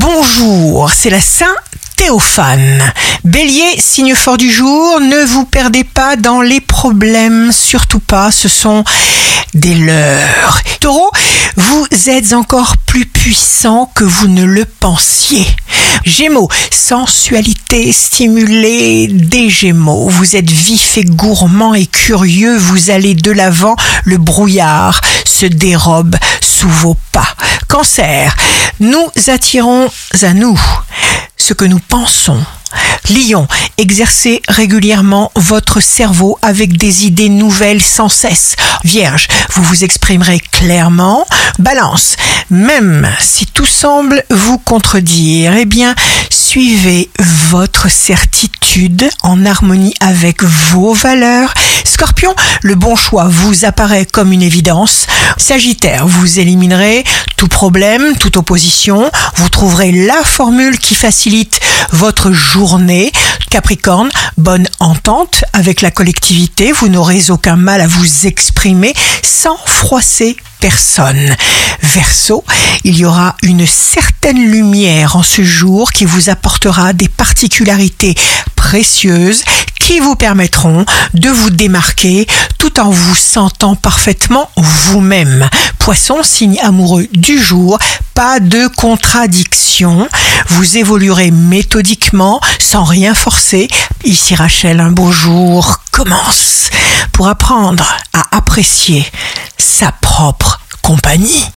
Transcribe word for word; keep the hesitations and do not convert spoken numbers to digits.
bonjour, c'est la Saint Théophane. Bélier, signe fort du jour, ne vous perdez pas dans les problèmes, surtout pas, ce sont des leurs. Taureau, vous êtes encore plus puissant que vous ne le pensiez. Gémeaux, sensualité stimulée des Gémeaux. Vous êtes vif et gourmand et curieux, vous allez de l'avant, le brouillard se dérobe sous vos pas. Cancer, nous attirons à nous ce que nous pensons. Lion, exercez régulièrement votre cerveau avec des idées nouvelles sans cesse. Vierge, vous vous exprimerez clairement. Balance, même si tout semble vous contredire, eh bien, suivez votre certitude en harmonie avec vos valeurs. Scorpion, le bon choix vous apparaît comme une évidence. Sagittaire, vous éliminerez tout problème, toute opposition. Vous trouverez la formule qui facilite votre journée. Capricorne, bonne entente avec la collectivité. Vous n'aurez aucun mal à vous exprimer sans froisser personne. Verseau, il y aura une certaine lumière en ce jour qui vous apportera des particularités précieuses qui vous permettront de vous démarquer tout en vous sentant parfaitement vous-même. Poisson, signe amoureux du jour, pas de contradiction. Vous évoluerez méthodiquement sans rien forcer. Ici Rachel, un beau jour commence pour apprendre à apprécier sa propre compagnie.